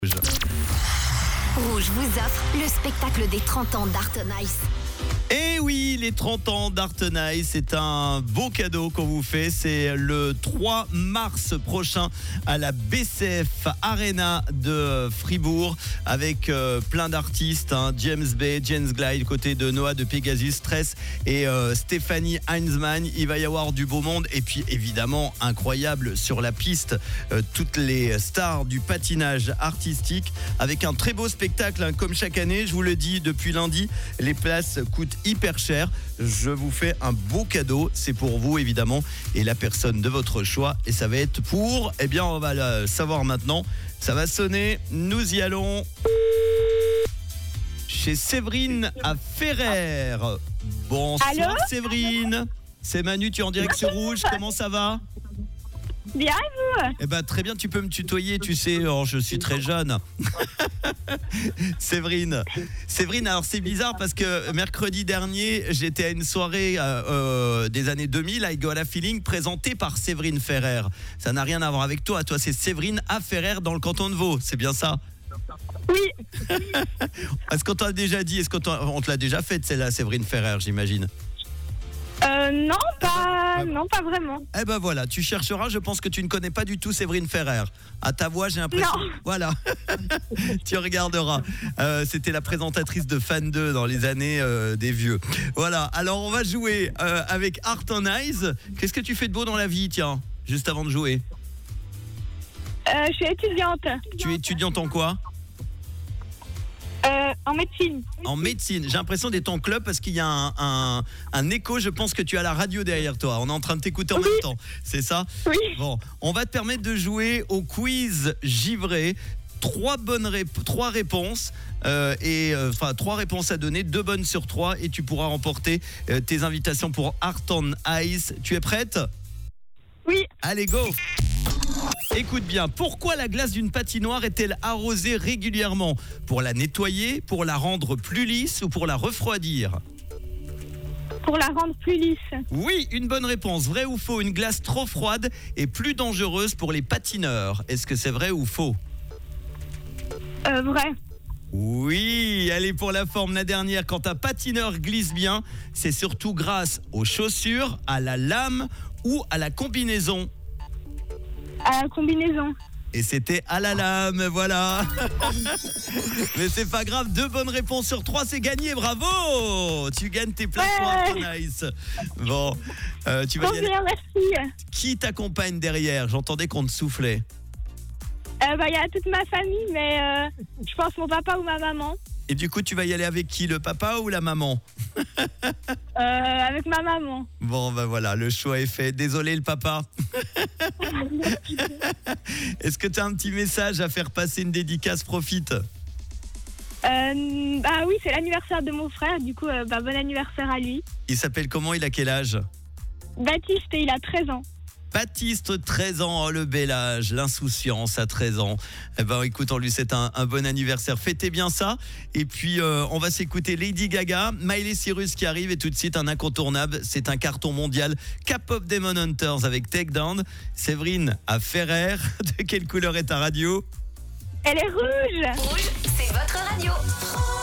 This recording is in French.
Rouge vous offre le spectacle des 30 ans d'Art Nice. Et oui, les 30 ans d'Art Nice, c'est un beau cadeau qu'on vous fait. C'est le 3 mars prochain à la BCF Arena de Fribourg avec plein d'artistes, James Bay, James Glide, côté de Noah de Pegasus, Stress et Stéphanie Heinzmann. Il va y avoir du beau monde et puis évidemment incroyable sur la piste, toutes les stars du patinage artistique avec un très beau spectacle comme chaque année. Je vous le dis depuis lundi, les places coûtent hyper cher. Je vous fais un beau cadeau, c'est pour vous évidemment et la personne de votre choix, et ça va être pour, eh bien on va le savoir maintenant, ça va sonner, nous y allons chez Séverine à Ferrer. Bonsoir. Allô, Séverine, c'est Manu, tu es en direct sur Rouge, comment ça va? bien et vous? Eh ben très bien, tu peux me tutoyer, tu sais, je suis très jeune. Séverine, alors c'est bizarre parce que mercredi dernier, j'étais à une soirée des années 2000 avec Goala Feeling présentée par Séverine Ferrer. Ça n'a rien à voir avec toi, c'est Séverine à Ferrer dans le canton de Vaud, c'est bien ça? Oui. Est-ce qu'on t'a déjà dit, on te l'a déjà faite celle-là, Séverine Ferrer, j'imagine? Non, pas vraiment. Eh ben voilà, tu chercheras, je pense que tu ne connais pas du tout Séverine Ferrer. À ta voix, j'ai l'impression. Non. Voilà, tu regarderas. C'était la présentatrice de Fan 2 dans les années des vieux. Voilà, alors on va jouer avec Art Nice. Qu'est-ce que tu fais de beau dans la vie, tiens, juste avant de jouer? Je suis étudiante. Tu es étudiante en quoi? En médecine. En médecine. J'ai l'impression d'être en club parce qu'il y a un écho. Je pense que tu as la radio derrière toi. On est en train de t'écouter en même temps. C'est ça? Oui. Bon, on va te permettre de jouer au quiz givré. Trois réponses trois réponses à donner, 2 bonnes sur 3 et tu pourras remporter tes invitations pour Art on Ice. Tu es prête? Oui. Allez, go! Écoute bien, pourquoi la glace d'une patinoire est-elle arrosée régulièrement? Pour la nettoyer, pour la rendre plus lisse ou pour la refroidir? Pour la rendre plus lisse. Oui, une bonne réponse. Vrai ou faux? Une glace trop froide est plus dangereuse pour les patineurs. Est-ce que c'est vrai ou faux? Vrai. Oui, allez pour la forme, la dernière. Quand un patineur glisse bien, c'est surtout grâce aux chaussures, à la lame ou à la combinaison. À la combinaison. Et c'était à la lame, voilà. Mais c'est pas grave, 2 bonnes réponses sur 3, c'est gagné, bravo. Tu gagnes tes places pour Art Nice. Bon, tu vas y aller. Bien, merci. Qui t'accompagne derrière? J'entendais qu'on te soufflait. Il y a toute ma famille, mais je pense mon papa ou ma maman. Et du coup, tu vas y aller avec qui? Le papa ou la maman? Avec ma maman. Bon, ben voilà, le choix est fait. Désolé le papa. Est-ce que tu as un petit message à faire passer, une dédicace? Profite. Oui, c'est l'anniversaire de mon frère, du coup, bon anniversaire à lui. Il s'appelle comment? Il a quel âge? Baptiste, il a 13 ans. Baptiste, 13 ans, oh, le bel âge, l'insouciance à 13 ans. Eh ben écoute, on lui souhaite un bon anniversaire. Fêtez bien ça. Et puis, on va s'écouter Lady Gaga, Miley Cyrus qui arrive et tout de suite un incontournable. C'est un carton mondial. K-pop Demon Hunters avec Take Down. Séverine à Ferrer. De quelle couleur est ta radio? Elle est rouge. Rouge, c'est votre radio.